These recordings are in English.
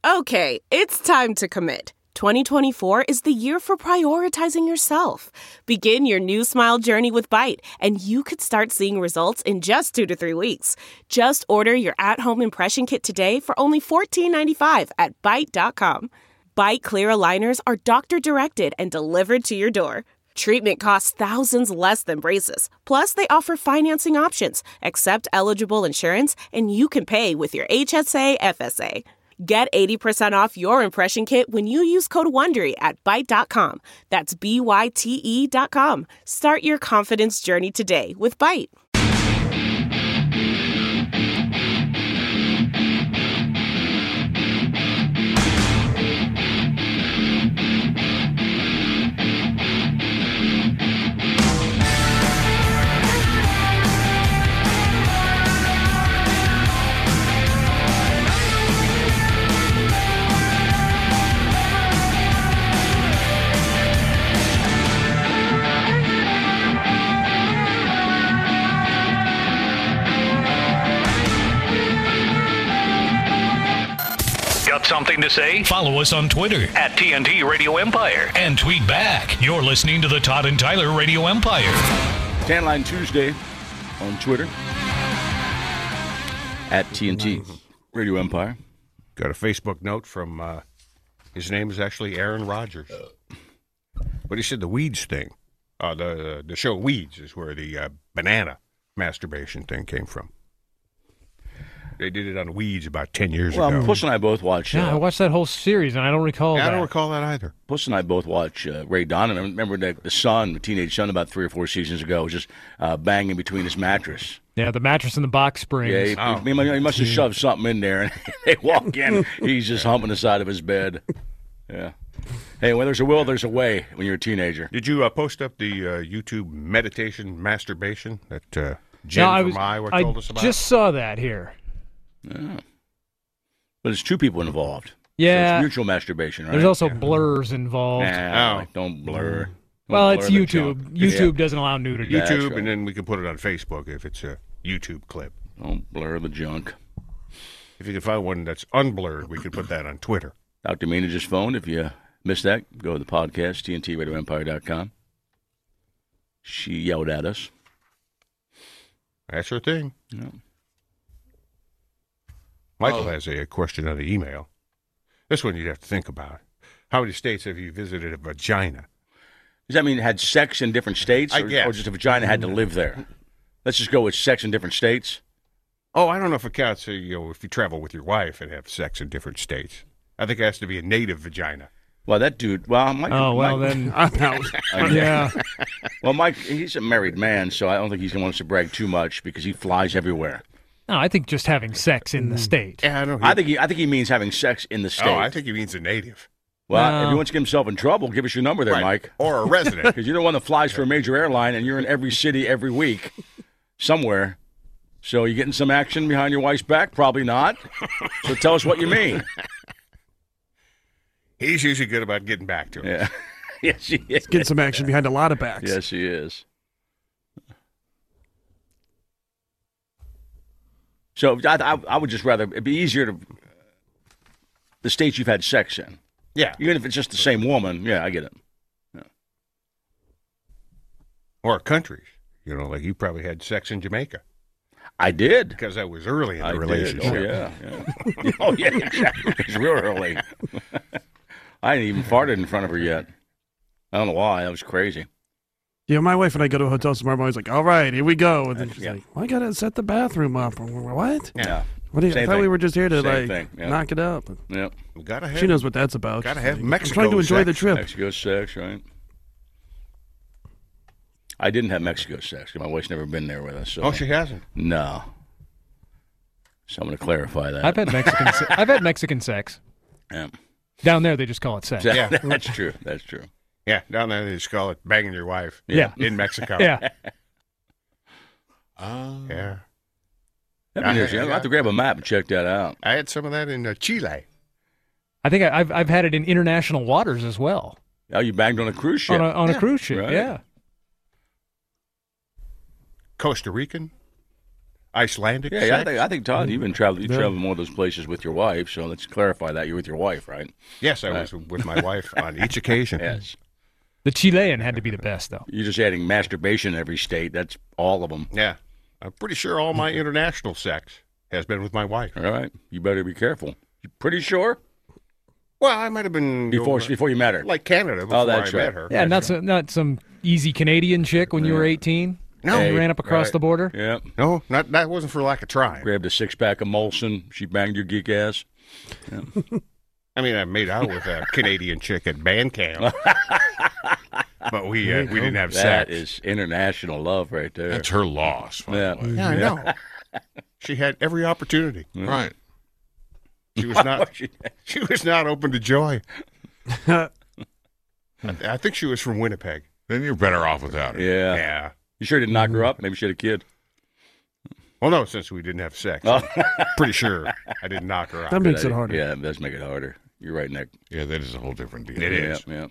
Okay, it's time to commit. 2024 is the year for prioritizing yourself. Begin your new smile journey with Byte, and you could start seeing results in just 2 to 3 weeks. Just order your at-home impression kit today for only $14.95 at Byte.com. Byte Clear aligners are doctor-directed and delivered to your door. Treatment costs thousands less than braces. Plus, they offer financing options, accept eligible insurance, and you can pay with your HSA, FSA. Get 80% off your impression kit when you use code WONDERY at Byte.com. That's BYTE.com. Start your confidence journey today with Byte. Got something to say? Follow us on Twitter At TNT Radio Empire. and tweet back. You're listening to the Todd and Tyler Radio Empire. Tan Line Tuesday on Twitter at TNT Radio Empire. Got a Facebook note from, his name is actually Aaron Rodgers. But he said the weeds thing, the show Weeds is where the banana masturbation thing came from. They did it on Weeds about 10 years ago. Well, Puss and I both watch. Yeah, I watched that whole series, and I don't recall that. I don't recall that either. Puss and I both watch Ray Donovan. I remember the son, the teenage son, about 3 or 4 seasons ago, was just banging between his mattress. Yeah, the mattress and the box springs. Yeah, he must have shoved something in there, and they walk in, he's just humping the side of his bed. Yeah. Hey, when there's a will, there's a way when you're a teenager. Did you post up the YouTube meditation masturbation that Jen from Iowa told us about? I just saw that here. Yeah. But it's 2 people involved. Yeah. So it's mutual masturbation, right? There's also blurs involved. Nah, like, don't blur. Well, Don't it's blur the YouTube. junk. YouTube doesn't allow nudity. That's YouTube, right. and then we can put it on Facebook if it's a YouTube clip. Don't blur the junk. If you can find one that's unblurred, we could put that on Twitter. Dr. Mina just phoned. If you missed that, go to the podcast, TNTRadioEmpire.com. She yelled at us. That's her thing. Yeah. Michael has a question on the email. This one you'd have to think about. How many states have you visited a vagina? Does that mean it had sex in different states? I guess. Or just a vagina had to live there? Let's just go with sex in different states. Oh, I don't know if it counts. If you travel with your wife and have sex in different states. I think it has to be a native vagina. Well, that dude. Well, Mike. Then. Yeah. Well, Mike, he's a married man, so I don't think he's going to want us to brag too much because he flies everywhere. No, I think just having sex in the state. Yeah, I don't. I think he means having sex in the state. Oh, I think he means a native. Well, if he wants to get himself in trouble, give us your number there, Right. Mike. Or a resident. Because you're the one that flies for a major airline, and you're in every city every week somewhere. So you getting some action behind your wife's back? Probably not. So tell us what you mean. He's usually good about getting back to us. Yeah. Yes, he is. Getting some action behind a lot of backs. Yes, he is. So I would just rather, it'd be easier to, the states you've had sex in. Yeah. Even if it's just the same woman. Yeah, I get it. Yeah. Or countries. Like you probably had sex in Jamaica. I did. Because that was early in the I relationship. did. Oh, yeah. Oh, yeah, exactly. It was real early. I hadn't even farted in front of her yet. I don't know why. That was crazy. Yeah, my wife and I go to a hotel tomorrow morning. Like, all right, here we go. And then she's like, well, I got to set the bathroom up. What? Yeah. What? I thought we were just here to, Same thing. Yep. knock it up. Yep. She knows what that's about. Gotta She's have like, Mexico I'm trying to enjoy sex. the trip. Mexico sex, right? I didn't have Mexico sex because my wife's never been there with us. So. Oh, she hasn't? No. So I'm going to clarify that. I've had Mexican sex. Yeah. Down there, they just call it sex. Yeah. That's true. That's true. Yeah, down there they just call it banging your wife. Yeah. In Mexico. Yeah. Yeah. That'd be interesting. I'll have to grab a map and check that out. I had some of that in Chile. I think I've had it in international waters as well. Oh, you banged on a cruise ship? On a cruise ship, Right. yeah. Costa Rican. Icelandic Yeah, sex? I think Todd, you've been traveling. You traveled more of those places with your wife. So let's clarify that you're with your wife, right? Yes, I was with my wife on each occasion. Yes. The Chilean had to be the best, though. You're just adding masturbation in every state. That's all of them. Yeah. I'm pretty sure all my international sex has been with my wife. All right. You better be careful. You pretty sure? Well, I might have been Before you met her. like Canada before that's I right. met her. Yeah, not some easy Canadian chick when you were 18. No. You ran up across Right. the border. Yeah. No, that wasn't for lack of trying. Grabbed a 6-pack of Molson. She banged your geek ass. I mean, I made out with a Canadian chick at band camp, but we didn't have That sex. is international love right there. That's her loss. by Yeah. the way. Yeah, I know. She had every opportunity. Right. She was not. She was not open to joy. I think she was from Winnipeg. Then you're better off without her. Yeah. Yeah. You sure didn't knock her up? Maybe she had a kid. Well, no, since we didn't have sex, Oh. I'm pretty sure I didn't knock her out. That makes it harder. Yeah, it does make it harder. You're right, Nick. Yeah, that is a whole different deal. It is. Yeah.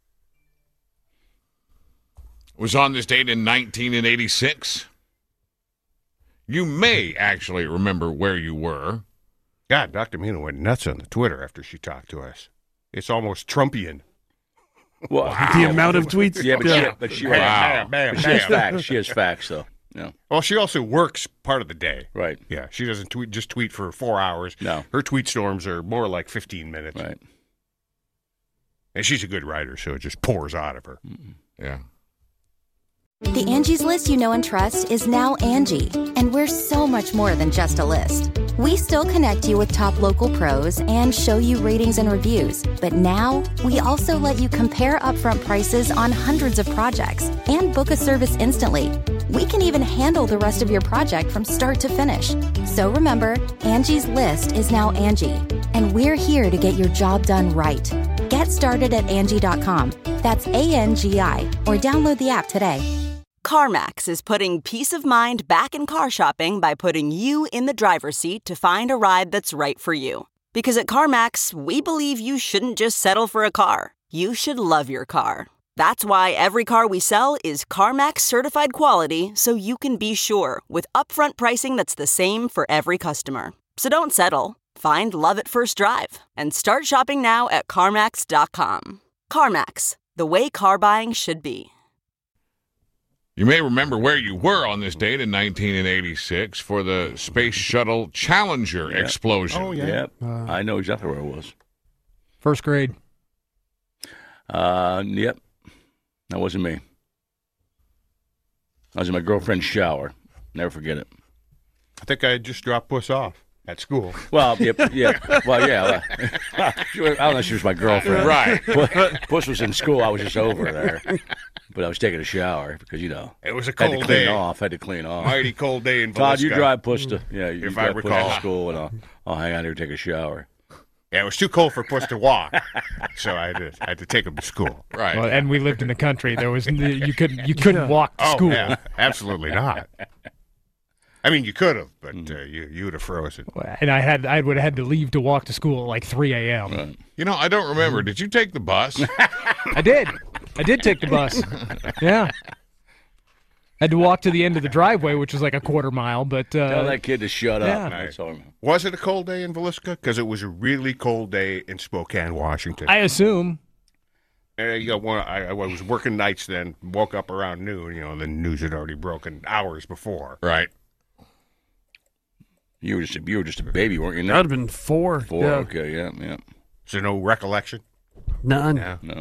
Was on this date in 1986. You may actually remember where you were. God, Dr. Mina went nuts on the Twitter after she talked to us. It's almost Trumpian. Well, The amount of tweets. Yeah, but she Wow. but she has facts. She has facts, though. Yeah. Well, she also works part of the day. Right. Yeah, she doesn't just tweet for 4 hours. No. Her tweet storms are more like 15 minutes. Right. And she's a good writer, so it just pours out of her. Yeah. The Angie's List you know and trust is now Angie, and we're so much more than just a list. We still connect you with top local pros and show you ratings and reviews, but now we also let you compare upfront prices on hundreds of projects and book a service instantly. We can even handle the rest of your project from start to finish. So remember, Angie's List is now Angie, and we're here to get your job done right. Get started at Angie.com. That's ANGI, or download the app today. CarMax is putting peace of mind back in car shopping by putting you in the driver's seat to find a ride that's right for you. Because at CarMax, we believe you shouldn't just settle for a car. You should love your car. That's why every car we sell is CarMax certified quality, so you can be sure with upfront pricing that's the same for every customer. So don't settle. Find love at first drive and start shopping now at CarMax.com. CarMax, the way car buying should be. You may remember where you were on this date in 1986 for the Space Shuttle Challenger explosion. Oh, yeah. Yep. I know exactly where it was. First grade. Yep. That wasn't me. I was in my girlfriend's shower. Never forget it. I think I just dropped Puss off at school. Well, yeah. Well, yeah. I don't know if she was my girlfriend. Right. Puss was in school. I was just over there. But I was taking a shower because, It was a had to cold clean day. off. Had to clean off. Mighty cold day in Todd, you Villisca. drive Puss to you If I drive Puss recall. to school, and I'll hang out here and take a shower. Yeah, it was too cold for Puss to walk, so I had to take him to school. Right. Well, and we lived in the country. There was you couldn't walk to school. Yeah, absolutely not. I mean, you could have, but you would have frozen. And I would have had to leave to walk to school at like 3 a.m. Right. You know, I don't remember. Did you take the bus? I did take the bus. Yeah. Had to walk to the end of the driveway, which was like a quarter mile, but Tell that kid to shut yeah. up. That's all. Was it a cold day in Villisca? Because it was a really cold day in Spokane, Washington. I assume. I was working nights then, woke up around noon. The news had already broken hours before. Right. You were just a baby, weren't you? That would have been 4. 4. Yeah. Okay. Yeah. So no recollection? None. Yeah. No.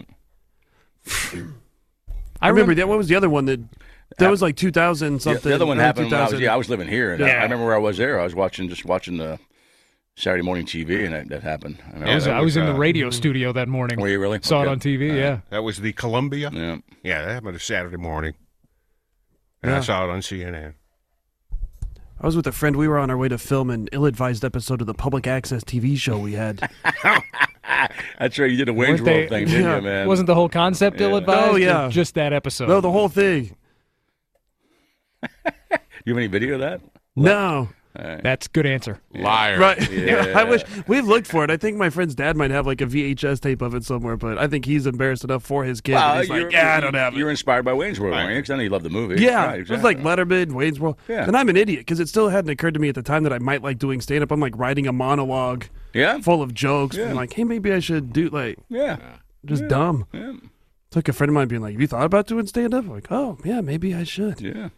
I remember that. What was the other one that was like 2000 something? The other one early happened when 2000. I was living here. And I remember where I was there. I was watching the Saturday morning TV, and that happened. I was in the radio studio that morning. Were you really? Saw it Okay. on TV, yeah. That was the Columbia? Yeah. Yeah, that happened a Saturday morning. And I saw it on CNN. I was with a friend. We were on our way to film an ill-advised episode of the public access TV show we had. That's right. You did a Wayne's World thing, didn't you, man? Wasn't the whole concept ill-advised? Oh, yeah. Or just that episode? No, the whole thing. You have any video of that? No. That's good answer. Liar. Right. Yeah. I wish we've looked for it. I think my friend's dad might have like a VHS tape of it somewhere, but I think he's embarrassed enough for his kid. Well, that he's like, I don't have it. You're inspired by Wayne's World, weren't you? Because I know you love the movie. Yeah, Right, it was like Letterman, Wayne's World. Yeah. And I'm an idiot because it still hadn't occurred to me at the time that I might like doing stand-up. I'm like writing a monologue full of jokes. Yeah. And like, hey, maybe I should do like, Yeah. just dumb. Yeah. It's like a friend of mine being like, have you thought about doing stand-up? I'm like, oh, yeah, maybe I should. Yeah.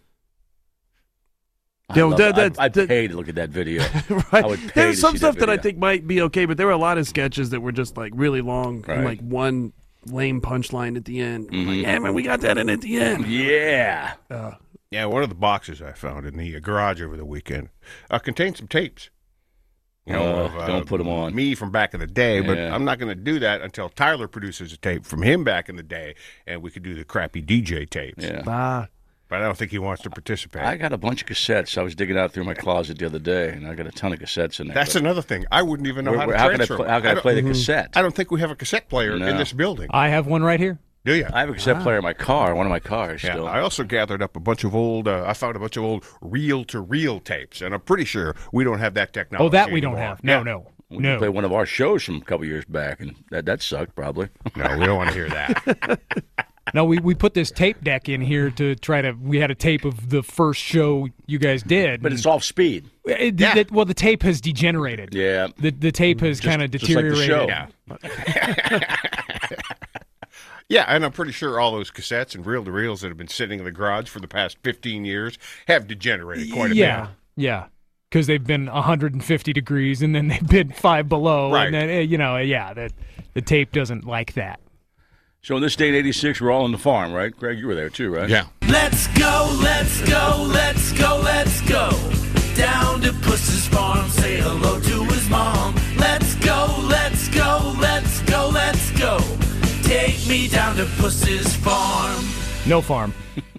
Yo, I'd pay to look at that video. Right. I would pay There's to some see stuff that I video. think might be okay, but there were a lot of sketches that were just like really long and Right. like one lame punchline at the end. Mm-hmm. Like, yeah, man, we got that in at the end. Yeah. Yeah, one of the boxes I found in the garage over the weekend contained some tapes. You know, don't put them on. Me from back in the day, but Yeah. I'm not going to do that until Tyler produces a tape from him back in the day, and we could do the crappy DJ tapes. Yeah. But I don't think he wants to participate. I got a bunch of cassettes. I was digging out through my closet the other day, and I got a ton of cassettes in there. That's but another thing. I wouldn't even know how to how can I transfer. play, how can I play the cassette? I don't think we have a cassette player in No. this building. I have one right here. Do you? I have a cassette player in my car, one of my cars Yeah, still. I also gathered up a bunch of old. I found a bunch of old reel-to-reel tapes, and I'm pretty sure we don't have that technology. Oh, that we don't anymore. have. No, Yeah. no. We can play one of our shows from a couple years back, and that sucked probably. No, we don't want to hear that. No, we put this tape deck in here to try to. We had a tape of the first show you guys did, But it's off speed. Well, the tape has degenerated. Yeah. The tape has kind of just like the deteriorated. show. Yeah, and I'm pretty sure all those cassettes and reel-to-reels that have been sitting in the garage for the past 15 years have degenerated quite a Yeah, bit. yeah, because they've been 150 degrees and then they've been 5 below, Right. and then the tape doesn't like that. So in this day in '86, we're all on the farm, right? Greg, you were there too, right? Yeah. Let's go, let's go, let's go, let's go. Down to Puss's farm, say hello to his mom. Let's go, let's go, let's go, let's go. Take me down to Puss's farm. No farm.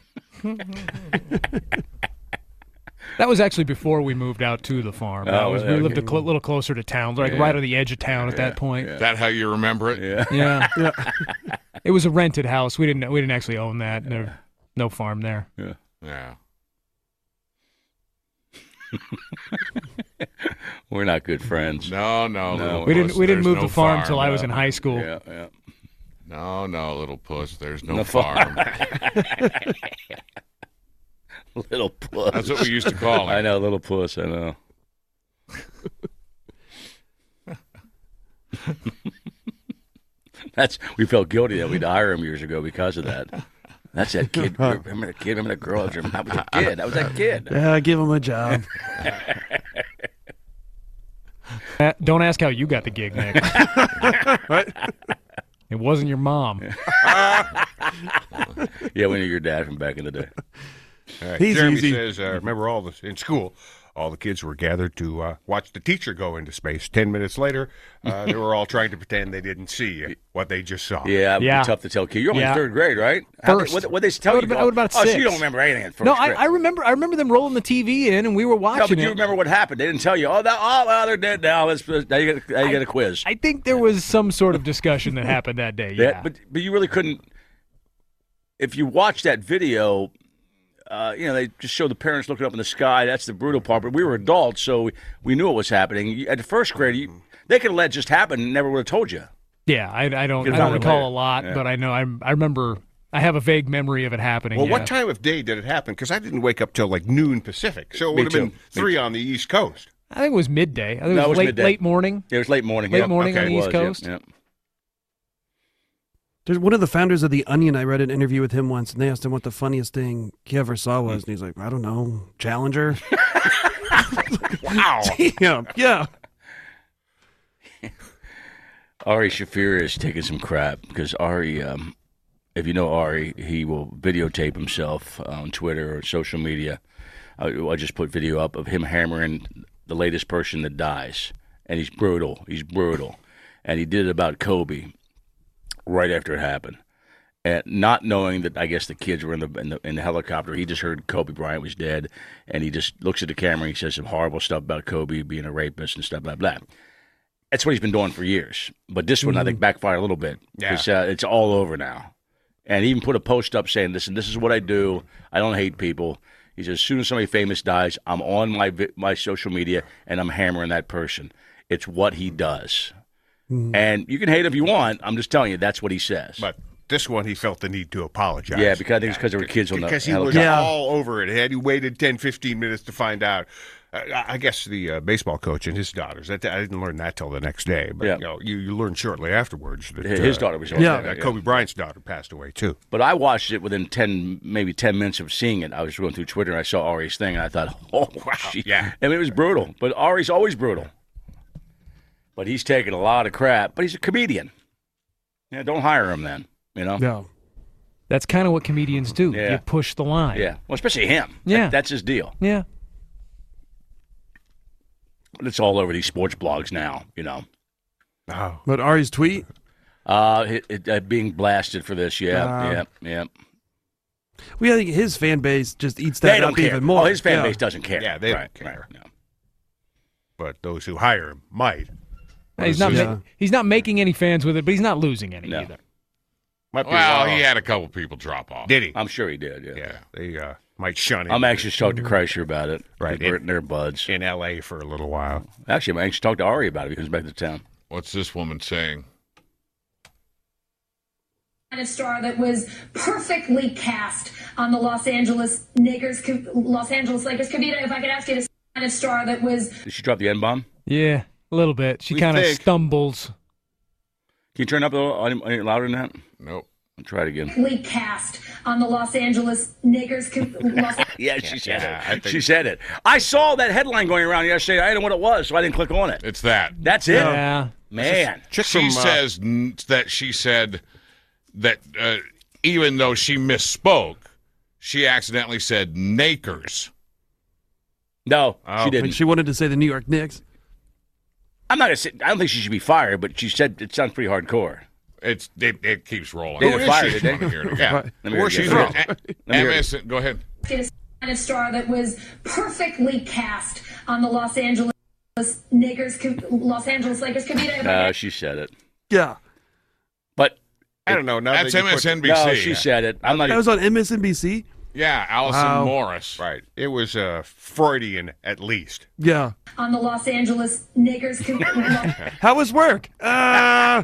That was actually before we moved out to the farm. We lived a little closer to town, like right on the edge of town at that point. Is that how you remember it? Yeah. Yeah. It was a rented house. We didn't actually own that. No farm there. Yeah. Yeah. We're not good friends. No. No. We didn't There's move no the farm farm, till I was in high school. Yeah. No, little puss. There's no No farm. Little puss. That's what we used to call him. I know, little puss. I know. We felt guilty that we'd hire him years ago because of that. That's that kid. Remember that kid? Remember that girl? That was a kid. That was that kid. Yeah, give him a job. Don't ask how you got the gig, Nick. It wasn't your mom. Yeah, we knew your dad from back in the day. All right. He's Jeremy easy. says, remember in school, all the kids were gathered to watch the teacher go into space. 10 minutes later, they were all trying to pretend they didn't see what they just saw. Yeah, it'd Yeah. be tough to tell kids. You're only Yeah. in third grade, right? First. What they tell I you? would've been about So you 6. don't remember anything in first No, grade. I remember them rolling the TV in, and we were No, watching but you it. remember what happened. They didn't tell you. Oh, well, they're dead now. Now you get a quiz. I think there was some sort of discussion that happened that day. Yeah, But you really couldn't. If you watch that video, they just show the parents looking up in the sky. That's the brutal part. But we were adults, so we knew what was happening. At the first grade, they could have let it just happen and never would have told you. yeah. I don't Get it out recall later. a lot, Yeah. but I know I remember. I have a vague memory of it happening. Well, yeah. what time of day did it happen? Because I didn't wake up till like noon Pacific, so it Me would have been too. 3 on the East Coast. I think it was midday. I think No, it was midday. late morning. It was late morning. Late yeah. morning on the It East was, Coast? Yeah. There's one of the founders of The Onion. I read an interview with him once, and they asked him what the funniest thing he ever saw was, and he's like, I don't know, Challenger. Wow. Yeah. Ari Shafir is taking some crap because Ari, if you know Ari, he will videotape himself on Twitter or social media. I just put video up of him hammering the latest person that dies, and he's brutal. And he did it about Kobe right after it happened, and not knowing that I guess the kids were in the helicopter. He just heard Kobe Bryant was dead, and he just looks at the camera and he says some horrible stuff about Kobe being a rapist and stuff, blah blah. That's what he's been doing for years. But this one, I think, backfired a little bit. Yeah. It's all over now. And he even put a post up saying, listen, this is what I do. I don't hate people. He says, as soon as somebody famous dies, I'm on my social media and I'm hammering that person. It's what he does. And you can hate if you want. I'm just telling you, that's what he says. But this one, he felt the need to apologize. Yeah, because I think it's because there were kids on the Because he was all over it. Had he waited 10, 15 minutes to find out. I guess the baseball coach and his daughters. I didn't learn that till the next day. But you learn shortly afterwards that his daughter was Kobe Bryant's daughter passed away too. But I watched it within 10 minutes of seeing it. I was going through Twitter and I saw Ari's thing and I thought, oh wow, yeah. I mean, it was brutal. But Ari's always brutal. But he's taking a lot of crap. But he's a comedian. Yeah, don't hire him then. You know. No. That's kind of what comedians do. Yeah. You push the line. Yeah. Well, especially him. Yeah. That's his deal. Yeah. But it's all over these sports blogs now, you know. Oh. But Ari's tweet? Being blasted for this, yeah. Well, I think his fan base just eats that They don't up care. even more. Oh, his fan base doesn't care. Yeah, they don't care. No. But those who hire him might. He's not making any fans with it, but he's not losing any either. Well, he had a couple people drop off. Did he? I'm sure he did, yeah. Yeah, they might shun him. I'm anxious to talk to Kreischer about it. Right. They're buds. In L.A. for a little while. Actually, I'm anxious to talk to Ari about it if he comes back to town. What's this woman saying? A star that was perfectly cast on the Los Angeles Lakers. Kavita, if I could ask you to sign a star that was... Did she drop the N-bomb? Yeah, a little bit. She kind of stumbles. Can you turn up a little any louder than that? Nope. I'll try it again. Perfectly cast on the Los Angeles Lakers. Yeah, she said it. She said it. I saw that headline going around yesterday. I didn't know what it was, so I didn't click on it. It's that. That's it? Yeah. Man. She says that she said that even though she misspoke, she accidentally said Nakers. No, she didn't. Like she wanted to say the New York Knicks. I'm not going to say, I don't think she should be fired, but she said it sounds pretty hardcore. It keeps rolling. They fired it, didn't Here it again. Yeah. Or she's wrong. MS, go ahead. A star that was perfectly cast on the Los Angeles Lakers. Kavita, she said it. Yeah. But I don't know. That's MSNBC. No, she said it. I'm not. That was on MSNBC? Yeah, Allison Morris. Right. It was Freudian, at least. Yeah. on the Los Angeles Lakers. How was work? That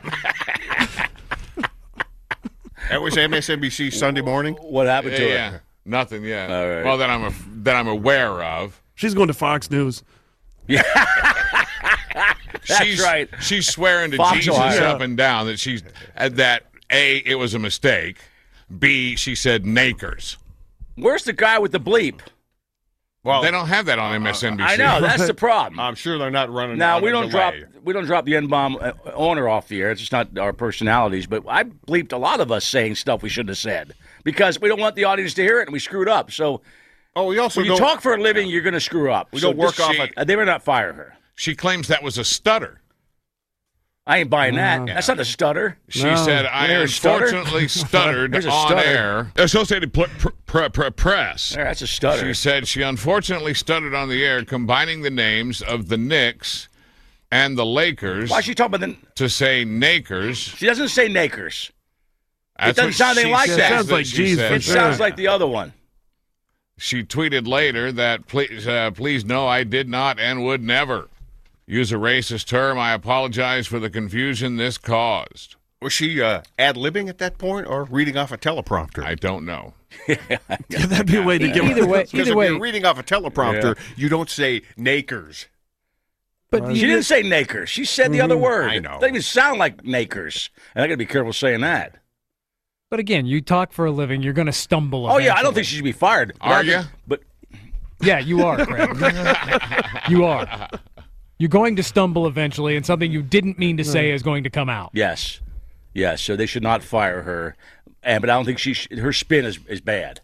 was MSNBC Sunday morning. What happened to Yeah, her? nothing yet. All right. Well, that I'm aware of. She's going to Fox News. That's she's, right. She's swearing to Fox Jesus Ohio. up and down that she's that A, it was a mistake. B, she said Nakers. Where's the guy with the bleep? Well, they don't have that on MSNBC. I know that's the problem. I'm sure they're not running. Now on we a don't delay. drop the N-bomb on or off the air. It's just not our personalities. But I bleeped a lot of us saying stuff we shouldn't have said because we don't want the audience to hear it, and we screwed up. So, we also when you talk for a living, you're going to screw up. We don't work off. They better not fire her. She claims that was a stutter. I ain't buying that. That's not a stutter. She said, I unfortunately stuttered There's a on stutter. air. Associated Press. There, that's a stutter. She said she unfortunately stuttered on the air, combining the names of the Knicks and the Lakers. Why is she talking about to say Nakers? She doesn't say Nakers. That's It doesn't sound anything like that. Sounds like Jesus. It sounds like the other one. She tweeted later that, please no, I did not and would never use a racist term. I apologize for the confusion this caused. Was she ad-libbing at that point or reading off a teleprompter? I don't know. That'd be a way to get Either way, Because if you're reading off a teleprompter, you don't say Nakers. But She didn't say Nakers. She said the other word. I know. It doesn't even sound like Nakers. And I got to be careful saying that. But again, you talk for a living, you're going to stumble. Oh, yeah, I don't eventually. think she should be fired. But Are I think- you? But Yeah, you are, Craig. You are. You're going to stumble eventually, and something you didn't mean to say is going to come out. yes. Yes, so they should not fire her. But I don't think her spin is bad.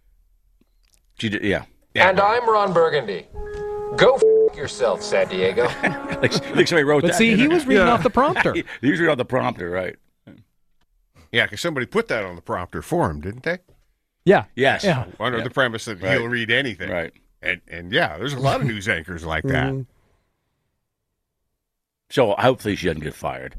Yeah. And I'm Ron Burgundy. Go yourself, San Diego. like somebody wrote But that. see, he was reading off the prompter. He was reading off the prompter, right. Yeah, because somebody put that on the prompter for him, didn't they? Yeah. Yes. Yeah. Under the premise that he'll read anything. Right. And yeah, there's a lot of news anchors like that. So hopefully she doesn't get fired.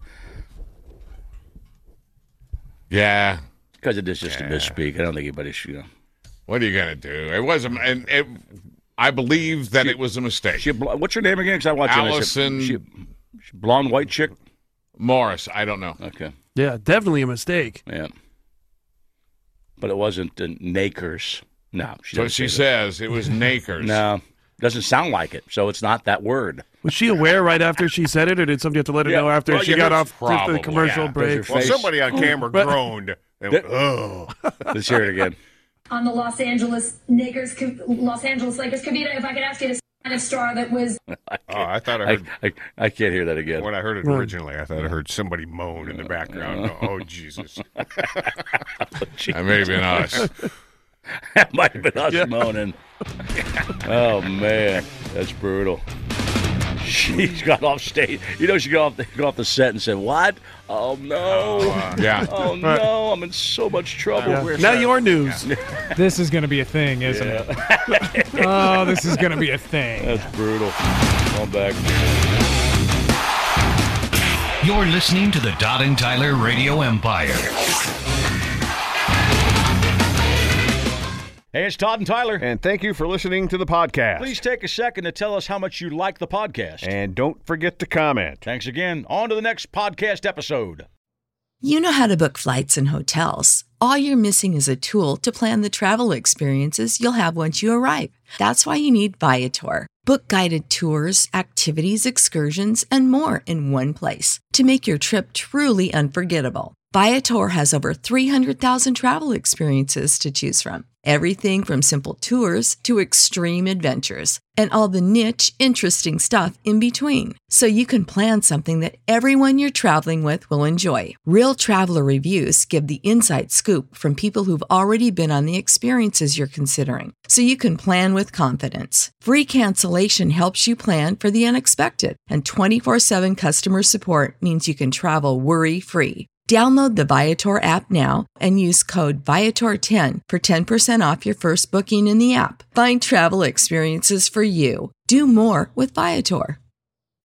Yeah. Because it is just a misspeak. I don't think anybody should, What are you going to do? It wasn't, I believe that it was a mistake. What's her name again? Because I watched Allison. She blonde white chick. Morris. I don't know. Okay. Yeah, definitely a mistake. Yeah. But it wasn't Nakers. No. So she says it was Nakers. No. Doesn't sound like it, so it's not that word. Was she aware right after she said it, or did somebody have to let her know after she got off the commercial break? Well, somebody on camera groaned. Let's hear it again. On the Los Angeles Lakers Kavita, if I could ask you to sign a star that was... I thought I heard... I can't hear that again. When I heard it originally, I thought I heard somebody moan in the background. Oh, Jesus. That may have been us. That might have been us moaning. Oh, man. That's brutal. She got off stage. You know, she got off the set and said, "What? Oh, no. Yeah. Oh, no. I'm in so much trouble." Yeah. Now your news. This is going to be a thing, isn't it? Oh, this is going to be a thing. That's brutal. Come back. You're listening to the Todd and Tyler Radio Empire. Hey, it's Todd and Tyler. And thank you for listening to the podcast. Please take a second to tell us how much you like the podcast. And don't forget to comment. Thanks again. On to the next podcast episode. You know how to book flights and hotels. All you're missing is a tool to plan the travel experiences you'll have once you arrive. That's why you need Viator. Book guided tours, activities, excursions, and more in one place to make your trip truly unforgettable. Viator has over 300,000 travel experiences to choose from. Everything from simple tours to extreme adventures and all the niche, interesting stuff in between. So you can plan something that everyone you're traveling with will enjoy. Real traveler reviews give the inside scoop from people who've already been on the experiences you're considering. So you can plan with confidence. Free cancellation helps you plan for the unexpected. And 24/7 customer support means you can travel worry-free. Download the Viator app now and use code Viator10 for 10% off your first booking in the app. Find travel experiences for you. Do more with Viator.